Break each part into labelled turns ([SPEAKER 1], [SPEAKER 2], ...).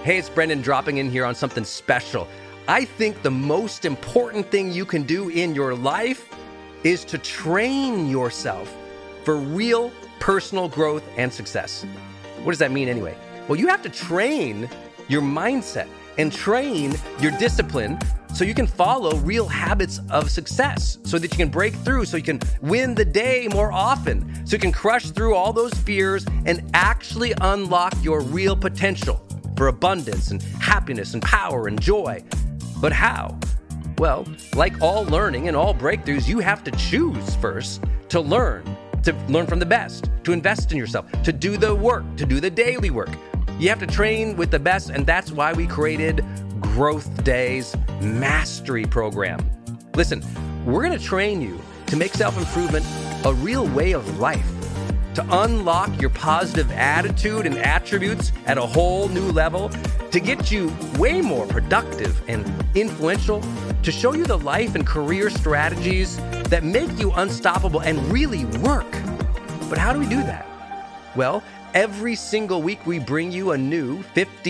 [SPEAKER 1] Hey, it's Brendan dropping in here on something special. I think the most important thing you can do in your life is to train yourself for real personal growth and success. What does that mean anyway? Well, you have to train your mindset and train your discipline so you can follow real habits of success, so that you can break through, so you can win the day more often, so you can crush through all those fears and actually unlock your real potential for abundance and happiness and power and joy. But how? Well, like all learning and all breakthroughs, you have to choose first to learn from the best, to invest in yourself, to do the work, to do the daily work. You have to train with the best, and that's why we created Growth Day's Mastery Program. Listen, we're going to train you to make self-improvement a real way of life, to unlock your positive attitude and attributes at a whole new level, to get you way more productive and influential, to show you the life and career strategies that make you unstoppable and really work. But how do we do that? Well, every single week we bring you a new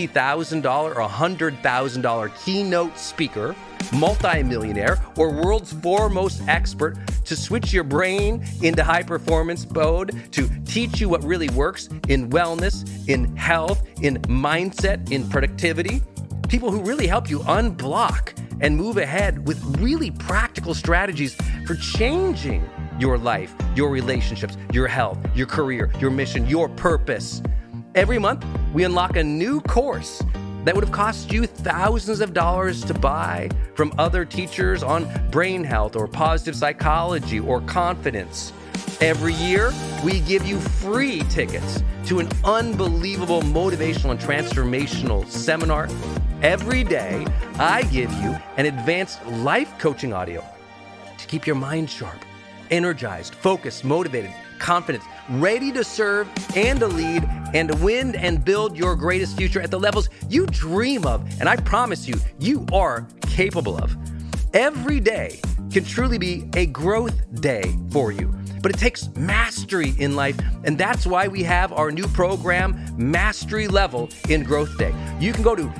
[SPEAKER 1] $50,000 or $100,000 keynote speaker, multimillionaire, or world's foremost expert to switch your brain into high performance mode, to teach you what really works in wellness, in health, in mindset, in productivity. People who really help you unblock and move ahead with really practical strategies for changing your life, your relationships, your health, your career, your mission, your purpose. Every month, we unlock a new course that would have cost you thousands of dollars to buy from other teachers on brain health or positive psychology or confidence. Every year, we give you free tickets to an unbelievable motivational and transformational seminar. Every day, I give you an advanced life coaching audio to keep your mind sharp, energized, focused, motivated, confident, ready to serve and to lead and to win and build your greatest future at the levels you dream of. And I promise you, you are capable of. Every day can truly be a growth day for you. But it takes mastery in life, and that's why we have our new program, Mastery Level in Growth Day. You can go to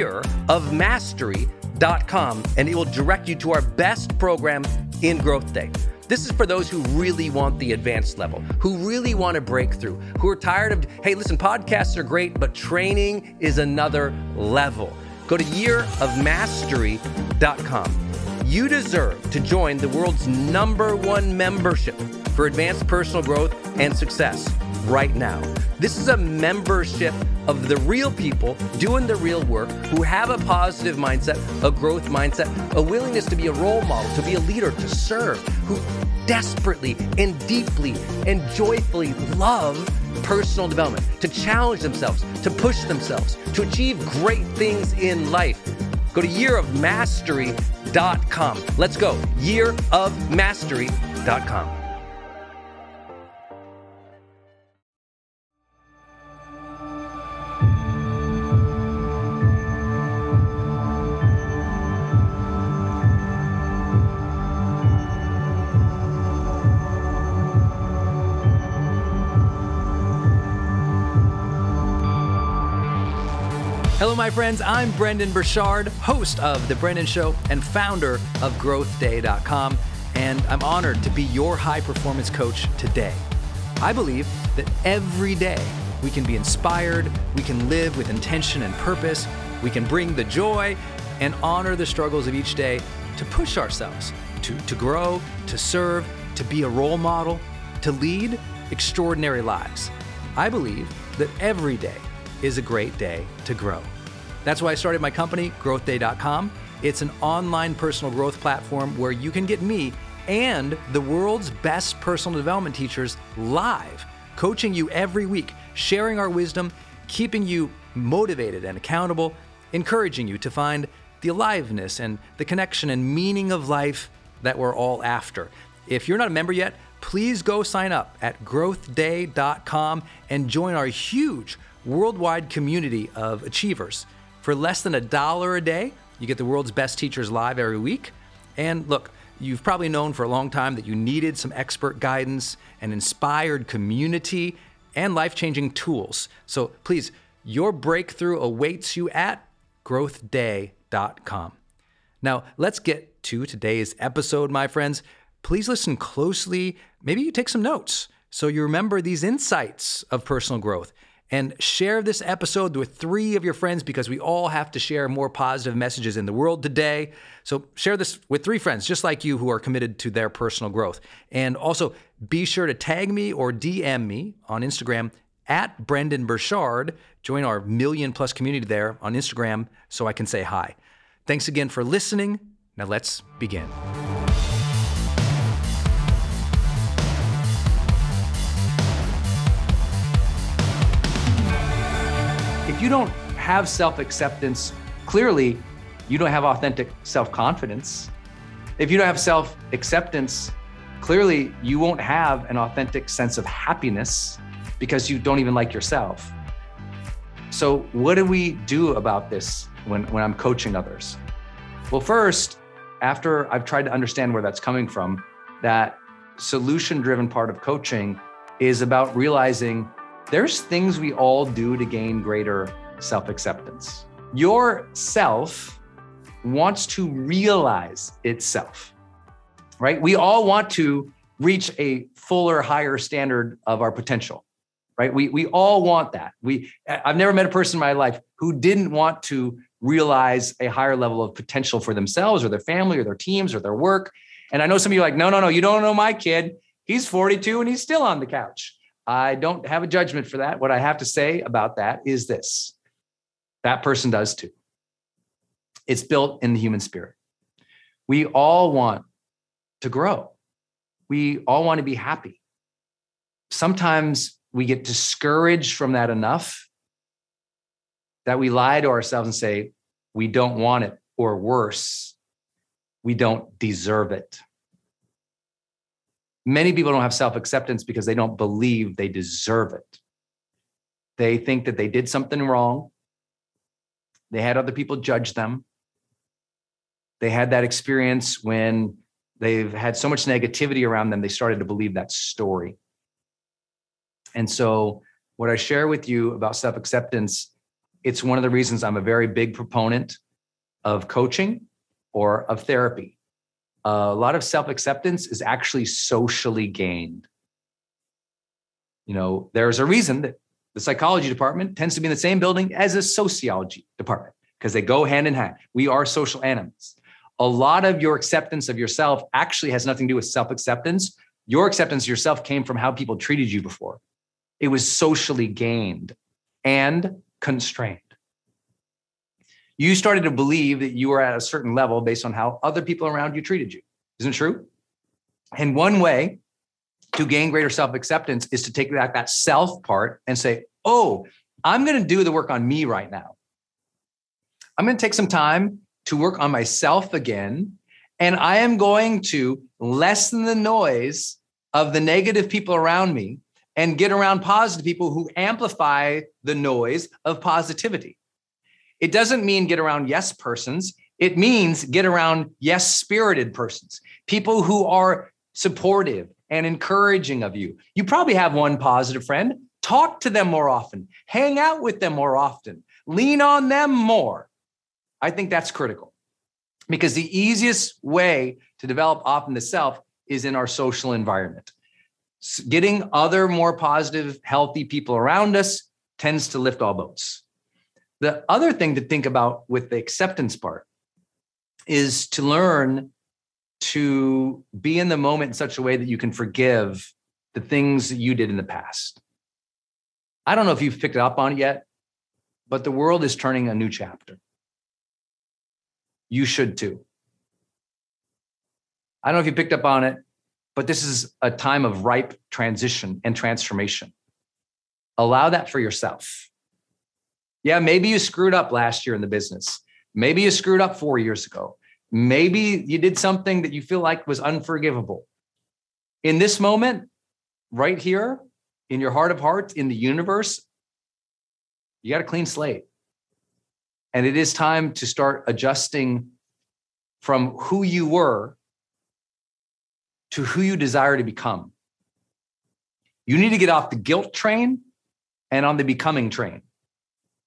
[SPEAKER 1] yearofmastery.com, and it will direct you to our best program in Growth Day. This is for those who really want the advanced level, who really want to break through, who are tired of, hey, listen, podcasts are great, but training is another level. Go to yearofmastery.com. You deserve to join the world's #1 membership for advanced personal growth and success right now. This is a membership of the real people doing the real work, who have a positive mindset, a growth mindset, a willingness to be a role model, to be a leader, to serve, who desperately and deeply and joyfully love personal development, to challenge themselves, to push themselves, to achieve great things in life. Go to yearofmastery.com. Let's go. yearofmastery.com.
[SPEAKER 2] Hello, my friends. I'm Brendon Burchard, host of The Brendan Show and founder of GrowthDay.com, and I'm honored to be your high-performance coach today. I believe that every day we can be inspired, we can live with intention and purpose, we can bring the joy and honor the struggles of each day to push ourselves, to grow, to serve, to be a role model, to lead extraordinary lives. I believe that every day is a great day to grow. That's why I started my company, GrowthDay.com. It's an online personal growth platform where you can get me and the world's best personal development teachers live, coaching you every week, sharing our wisdom, keeping you motivated and accountable, encouraging you to find the aliveness and the connection and meaning of life that we're all after. If you're not a member yet, please go sign up at GrowthDay.com and join our huge worldwide community of achievers. For less than $1 a day, you get the world's best teachers live every week. And look, you've probably known for a long time that you needed some expert guidance, an inspired community, and life-changing tools. So please Your breakthrough awaits you at growthday.com. Now, let's get to today's episode, my friends. Please listen closely. Maybe you take some notes so you remember these insights of personal growth. And share this episode with 3 of your friends, because we all have to share more positive messages in the world today. So share this with 3 friends just like you who are committed to their personal growth. And also be sure to tag me or DM me on Instagram at Brendan Burchard. Join our 1 million+ community there on Instagram so I can say hi. Thanks again for listening. Now let's begin. If you don't have self-acceptance, clearly you don't have authentic self-confidence. If you don't have self-acceptance, clearly you won't have an authentic sense of happiness because you don't even like yourself. So what do we do about this when I'm coaching others? Well, first, after I've tried to understand where that's coming from, that solution-driven part of coaching is about realizing there's things we all do to gain greater self-acceptance. Your self wants to realize itself, right? We all want to reach a fuller, higher standard of our potential, right? We all want that. I've never met a person in my life who didn't want to realize a higher level of potential for themselves or their family or their teams or their work. And I know some of you are like, no, you don't know my kid. He's 42 and he's still on the couch. I don't have a judgment for that. What I have to say about that is this: that person does too. It's built in the human spirit. We all want to grow. We all want to be happy. Sometimes we get discouraged from that enough that we lie to ourselves and say, we don't want it, or worse, we don't deserve it. Many people don't have self-acceptance because they don't believe they deserve it. They think that they did something wrong. They had other people judge them. They had that experience when they've had so much negativity around them, they started to believe that story. And so what I share with you about self-acceptance, it's one of the reasons I'm a very big proponent of coaching or of therapy. A lot of self-acceptance is actually socially gained. You know, there's a reason that the psychology department tends to be in the same building as a sociology department, because they go hand in hand. We are social animals. A lot of your acceptance of yourself actually has nothing to do with self-acceptance. Your acceptance of yourself came from how people treated you before. It was socially gained and constrained. You started to believe that you were at a certain level based on how other people around you treated you. Isn't it true? And one way to gain greater self-acceptance is to take that self part and say, oh, I'm going to do the work on me right now. I'm going to take some time to work on myself again. And I am going to lessen the noise of the negative people around me and get around positive people who amplify the noise of positivity. It doesn't mean get around yes persons. It means get around yes spirited persons, people who are supportive and encouraging of you. You probably have one positive friend. Talk to them more often. Hang out with them more often. Lean on them more. I think that's critical, because the easiest way to develop often the self is in our social environment. Getting other more positive, healthy people around us tends to lift all boats. The other thing to think about with the acceptance part is to learn to be in the moment in such a way that you can forgive the things that you did in the past. I don't know if you've picked up on it yet, but the world is turning a new chapter. You should too. I don't know if you picked up on it, but this is a time of ripe transition and transformation. Allow that for yourself. Yeah, maybe you screwed up last year in the business. Maybe you screwed up 4 years ago. Maybe you did something that you feel like was unforgivable. In this moment, right here, in your heart of hearts, in the universe, you got a clean slate. And it is time to start adjusting from who you were to who you desire to become. You need to get off the guilt train and on the becoming train.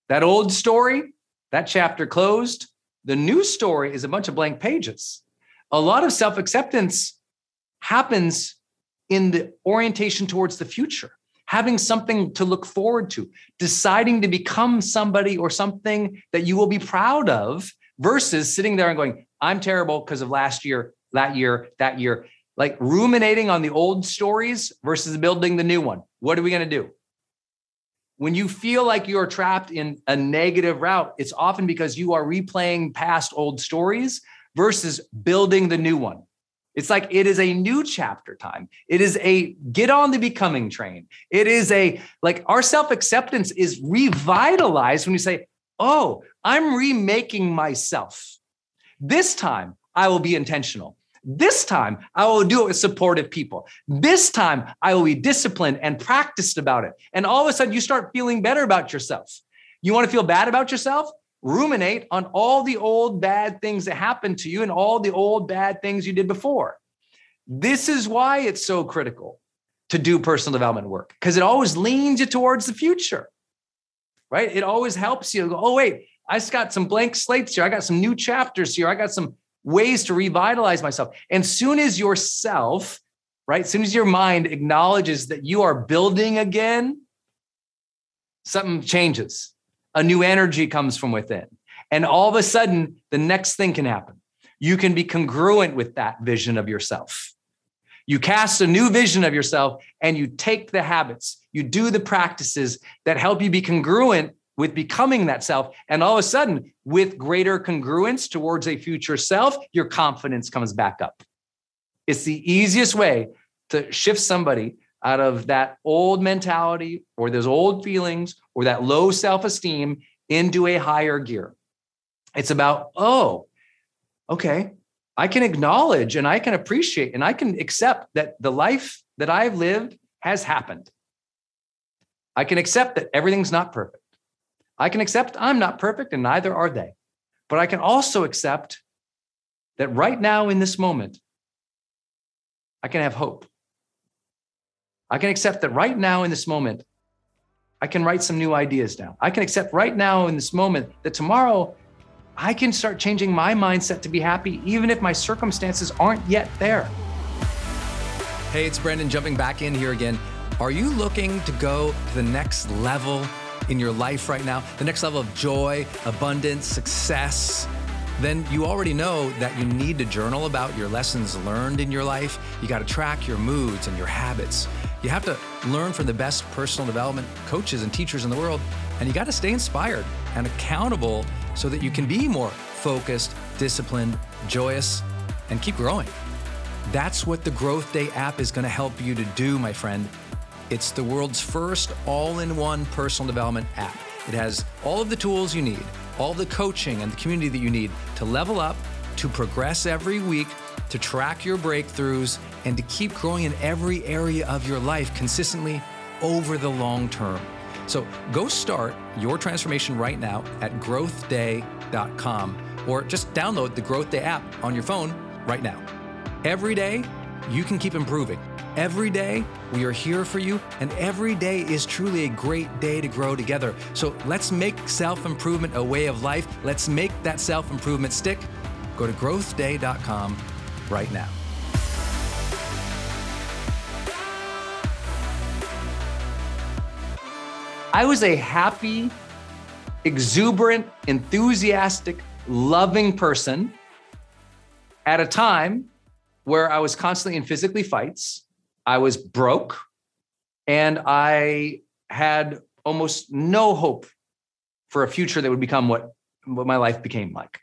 [SPEAKER 2] That old story, that chapter closed. The new story is a bunch of blank pages. A lot of self-acceptance happens in the orientation towards the future, having something to look forward to, deciding to become somebody or something that you will be proud of versus sitting there and going, I'm terrible because of last year, that year, like ruminating on the old stories versus building the new one. What are we going to do? When you feel like you're trapped in a negative route, it's often because you are replaying past old stories versus building the new one. It's like it is a new chapter time. It is a get on the becoming train. It is like our self-acceptance is revitalized when you say, oh, I'm remaking myself. This time I will be intentional. This time I will do it with supportive people. This time I will be disciplined and practiced about it. And all of a sudden you start feeling better about yourself. You want to feel bad about yourself? Ruminate on all the old bad things that happened to you and all the old bad things you did before. This is why it's so critical to do personal development work, because it always leans you towards the future, right? It always helps you go, oh, wait, I just got some blank slates here. I got some new chapters here. I got some ways to revitalize myself. And soon as yourself, right, soon as your mind acknowledges that you are building again, something changes. A new energy comes from within. And all of a sudden, the next thing can happen. You can be congruent with that vision of yourself. You cast a new vision of yourself and you take the habits, you do the practices that help you be congruent with becoming that self. And all of a sudden, with greater congruence towards a future self, your confidence comes back up. It's the easiest way to shift somebody out of that old mentality or those old feelings or that low self-esteem into a higher gear. It's about, oh, okay, I can acknowledge and I can appreciate and I can accept that the life that I've lived has happened. I can accept that everything's not perfect. I can accept I'm not perfect and neither are they. But I can also accept that right now in this moment, I can have hope. I can accept that right now in this moment, I can write some new ideas down. I can accept right now in this moment that tomorrow I can start changing my mindset to be happy, even if my circumstances aren't yet there.
[SPEAKER 1] Hey, it's Brandon jumping back in here again. Are you looking to go to the next level in your life right now? The next level of joy, abundance, success? Then you already know that you need to journal about your lessons learned in your life. You got to track your moods and your habits. You have to learn from the best personal development coaches and teachers in the world. And you got to stay inspired and accountable so that you can be more focused, disciplined, joyous, and keep growing. That's what the Growth Day app is going to help you to do, my friend. It's the world's first all-in-one personal development app. It has all of the tools you need, all the coaching and the community that you need to level up, to progress every week, to track your breakthroughs, and to keep growing in every area of your life consistently over the long term. So go start your transformation right now at growthday.com or just download the Growth Day app on your phone right now. Every day, you can keep improving. Every day, we are here for you, and every day is truly a great day to grow together. So let's make self-improvement a way of life. Let's make that self-improvement stick. Go to growthday.com right now.
[SPEAKER 2] I was a happy, exuberant, enthusiastic, loving person at a time where I was constantly in physically fights. I was broke and I had almost no hope for a future that would become what my life became like.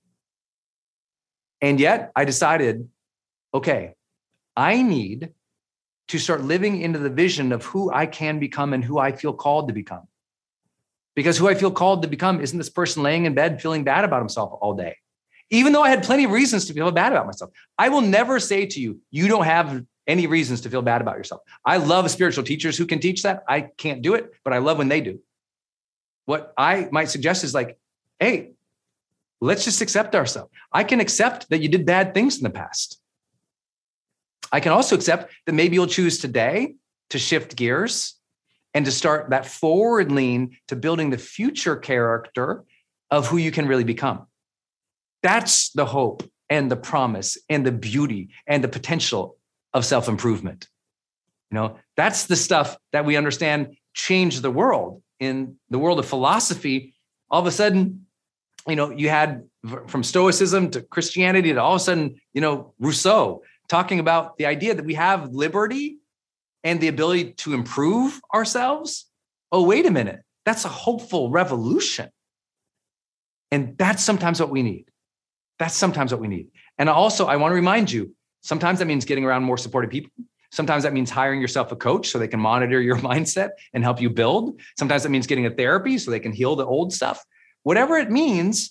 [SPEAKER 2] And yet I decided, okay, I need to start living into the vision of who I can become and who I feel called to become. Because who I feel called to become isn't this person laying in bed feeling bad about himself all day. Even though I had plenty of reasons to feel bad about myself. I will never say to you, you don't have any reasons to feel bad about yourself. I love spiritual teachers who can teach that. I can't do it, but I love when they do. What I might suggest is like, hey, let's just accept ourselves. I can accept that you did bad things in the past. I can also accept that maybe you'll choose today to shift gears
[SPEAKER 3] and to start that forward lean to building the future character of who you can really become. That's the hope and the promise and the beauty and the potential of self-improvement. That's the stuff that we understand changed the world. In the world of philosophy, all of a sudden, you had from Stoicism to Christianity to all of a sudden, Rousseau talking about the idea that we have liberty and the ability to improve ourselves. Oh, wait a minute. That's a hopeful revolution. And that's sometimes what we need. And also, I want to remind you, sometimes that means getting around more supportive people. Sometimes that means hiring yourself a coach so they can monitor your mindset and help you build. Sometimes that means getting a therapy so they can heal the old stuff. Whatever it means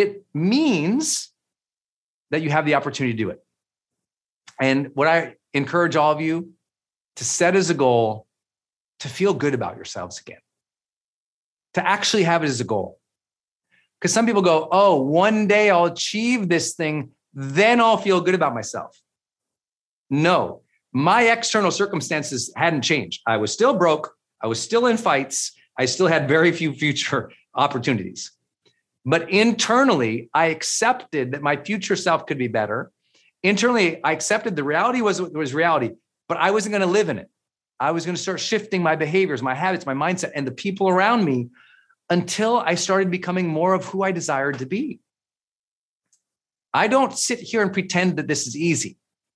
[SPEAKER 3] that you have the opportunity to do it. And what I encourage all of you to set as a goal to feel good about yourselves again, to actually have it as a goal. Because some people go, oh, one day I'll achieve this thing, then I'll feel good about myself. No, my external circumstances hadn't changed. I was still broke. I was still in fights. I still had very few future opportunities. But internally, I accepted that my future self could be better. Internally, I accepted the reality was reality, but I wasn't going to live in it. I was going to start shifting my behaviors, my habits, my mindset, and the people around me until I started becoming more of who I desired to be. I don't sit here and pretend that this is easy.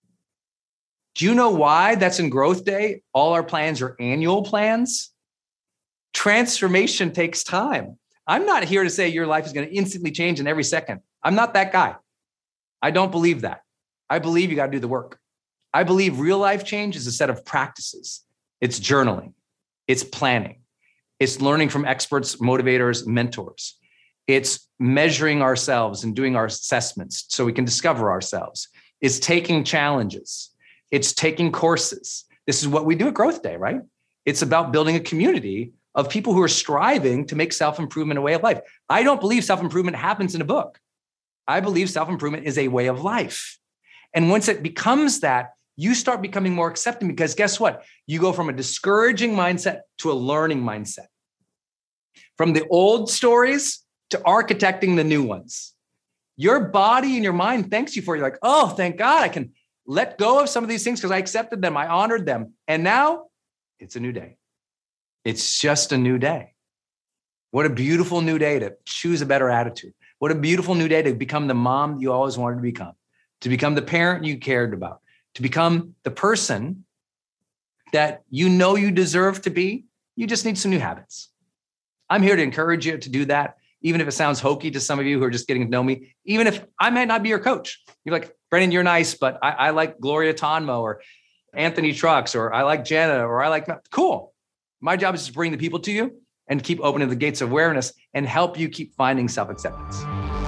[SPEAKER 3] Do you know why that's in Growth Day? All our plans are annual plans. Transformation takes time. I'm not here to say your life is going to instantly change in every second. I'm not that guy. I don't believe that. I believe you got to do the work. I believe real life change is a set of practices. It's journaling. It's planning. It's learning from experts, motivators, mentors. It's measuring ourselves and doing our assessments so we can discover ourselves. It's taking challenges. It's taking courses. This is what we do at Growth Day, right? It's about building a community of people who are striving to make self-improvement a way of life. I don't believe self-improvement happens in a book. I believe self-improvement is a way of life. And once it becomes that, you start becoming more accepting because guess what? You go from a discouraging mindset to a learning mindset. From the old stories to architecting the new ones. Your body and your mind thanks you for it. You're like, oh, thank God I can let go of some of these things because I accepted them. I honored them. And now it's a new day. It's just a new day. What a beautiful new day to choose a better attitude. What a beautiful new day to become the mom you always wanted to become the parent you cared about, to become the person that you know you deserve to be. You just need some new habits. I'm here to encourage you to do that, even if it sounds hokey to some of you who are just getting to know me, even if I might not be your coach. You're like, Brendan, you're nice, but I like Gloria Tonmo or Anthony Trucks, or I like Jenna, or I like, cool. My job is to bring the people to you and keep opening the gates of awareness and help you keep finding self-acceptance.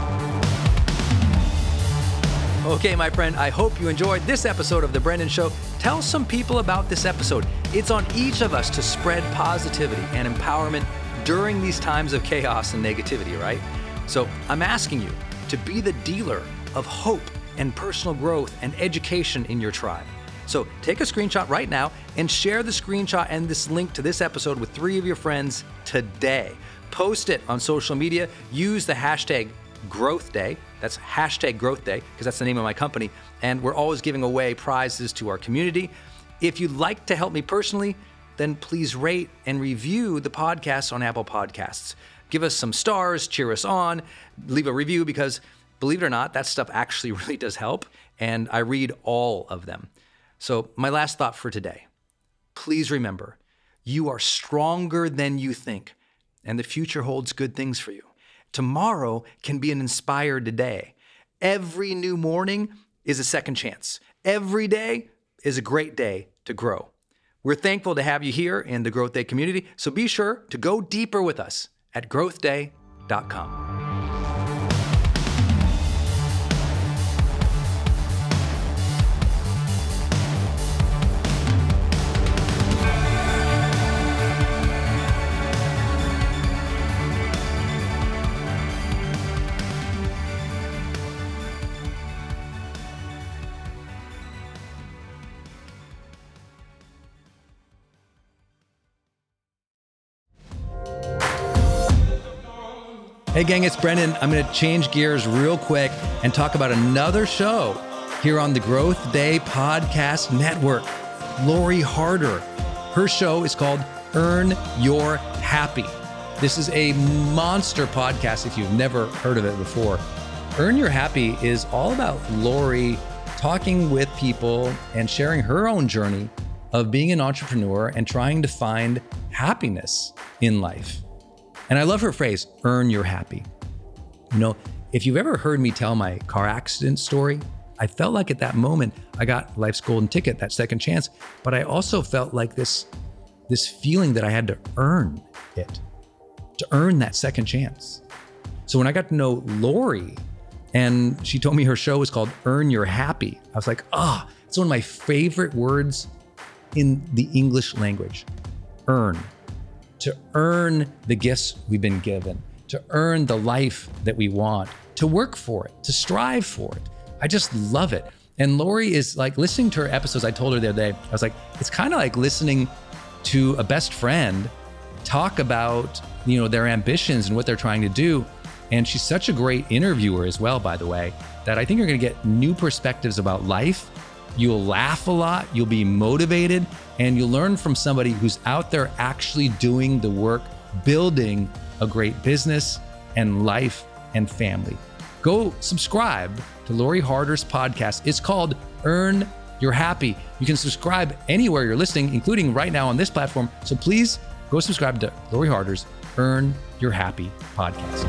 [SPEAKER 2] Okay, my friend, I hope you enjoyed this episode of The Brendan Show. Tell some people about this episode. It's on each of us to spread positivity and empowerment during these times of chaos and negativity, right? So I'm asking you to be the dealer of hope and personal growth and education in your tribe. So take a screenshot right now and share the screenshot and this link to this episode with 3 of your friends today. Post it on social media. Use the hashtag Growth Day. That's hashtag Growth Day because that's the name of my company. And we're always giving away prizes to our community. If you'd like to help me personally, then please rate and review the podcast on Apple Podcasts. Give us some stars, cheer us on, leave a review because believe it or not, that stuff actually really does help. And I read all of them. So my last thought for today, please remember, you are stronger than you think, and the future holds good things for you. Tomorrow can be an inspired day. Every new morning is a second chance. Every day is a great day to grow. We're thankful to have you here in the Growth Day community, so be sure to go deeper with us at growthday.com. Hey gang, it's Brendan. I'm going to change gears real quick and talk about another show here on the Growth Day Podcast Network. Lori Harder. Her show is called Earn Your Happy. This is a monster podcast if you've never heard of it before. Earn Your Happy is all about Lori talking with people and sharing her own journey of being an entrepreneur and trying to find happiness in life. And I love her phrase, earn your happy. You know, if you've ever heard me tell my car accident story, I felt like at that moment, I got life's golden ticket, that second chance, but I also felt like this feeling that I had to earn it, to earn that second chance. So when I got to know Lori and she told me her show was called Earn Your Happy, I was like, it's one of my favorite words in the English language, earn. To earn the gifts we've been given, to earn the life that we want, to work for it, to strive for it. I just love it. And Lori is like, listening to her episodes, I told her the other day, I was like, it's kind of like listening to a best friend talk about, you know, their ambitions and what they're trying to do. And she's such a great interviewer as well, by the way, that I think you're going to get new perspectives about life. You'll laugh a lot, you'll be motivated, and you'll learn from somebody who's out there actually doing the work, building a great business and life and family. Go subscribe to Lori Harder's podcast. It's called Earn Your Happy. You can subscribe anywhere you're listening, including right now on this platform. So please go subscribe to Lori Harder's Earn Your Happy podcast.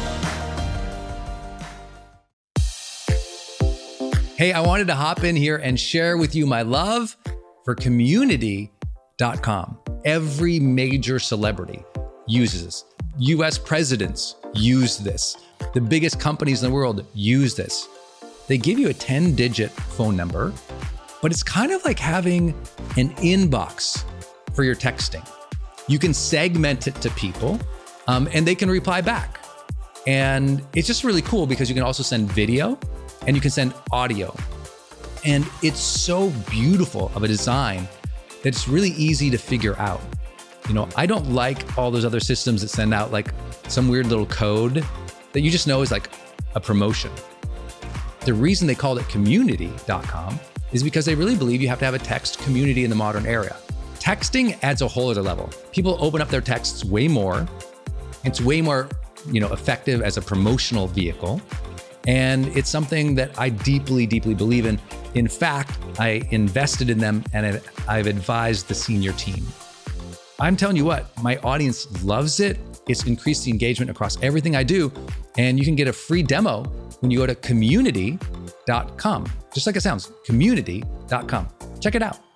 [SPEAKER 2] Hey, I wanted to hop in here and share with you my love for Community.com. Every major celebrity uses this. US presidents use this. The biggest companies in the world use this. They give you a 10-digit phone number, but it's kind of like having an inbox for your texting. You can segment it to people, and they can reply back. And it's just really cool because you can also send video and you can send audio. And it's so beautiful of a design that it's really easy to figure out. You know, I don't like all those other systems that send out like some weird little code that you just know is like a promotion. The reason they called it Community.com is because they really believe you have to have a text community in the modern era. Texting adds a whole other level. People open up their texts way more. It's way more, effective as a promotional vehicle. And it's something that I deeply, deeply believe in. In fact, I invested in them and I've advised the senior team. I'm telling you what, my audience loves it. It's increased the engagement across everything I do. And you can get a free demo when you go to community.com. Just like it sounds, community.com. Check it out.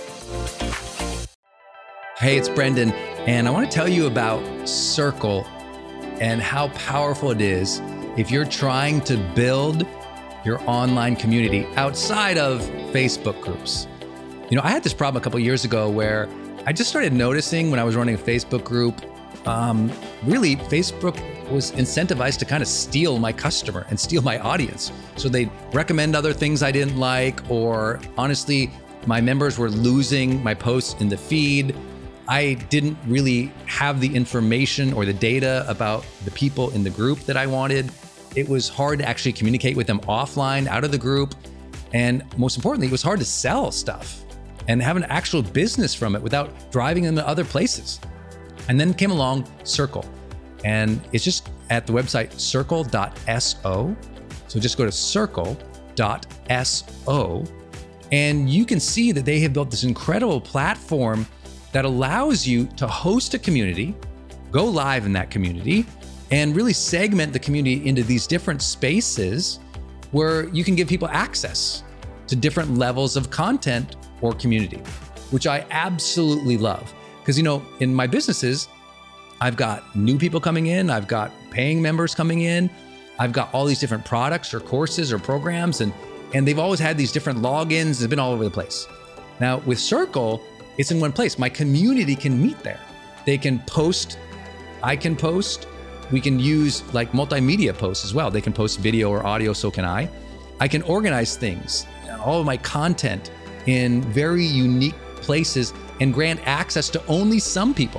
[SPEAKER 2] Hey, it's Brendan, and I want to tell you about Circle and how powerful it is if you're trying to build your online community outside of Facebook groups. I had this problem a couple of years ago where I just started noticing when I was running a Facebook group, really Facebook was incentivized to kind of steal my customer and steal my audience. So they'd recommend other things I didn't like, or honestly, my members were losing my posts in the feed. I didn't really have the information or the data about the people in the group that I wanted. It was hard to actually communicate with them offline, out of the group. And most importantly, it was hard to sell stuff and have an actual business from it without driving them to other places. And then came along Circle. And it's just at the website circle.so. So just go to circle.so. And you can see that they have built this incredible platform that allows you to host a community, go live in that community, and really segment the community into these different spaces where you can give people access to different levels of content or community, which I absolutely love. Because, in my businesses, I've got new people coming in, I've got paying members coming in, I've got all these different products or courses or programs, and they've always had these different logins. It's been all over the place. Now with Circle, it's in one place. My community can meet there. They can post, I can post, we can use like multimedia posts as well. They can post video or audio, so can I. I can organize things, all of my content in very unique places and grant access to only some people.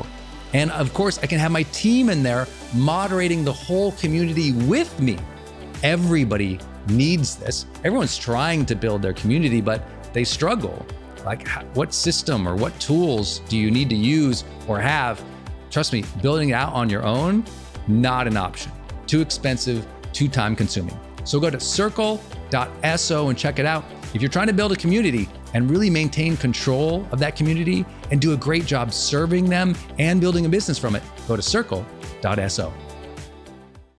[SPEAKER 2] And of course, I can have my team in there moderating the whole community with me. Everybody needs this. Everyone's trying to build their community, but they struggle. Like, what system or what tools do you need to use or have? Trust me, building it out on your own, not an option. Too expensive, too time consuming. So go to circle.so and check it out. If you're trying to build a community and really maintain control of that community and do a great job serving them and building a business from it, go to circle.so.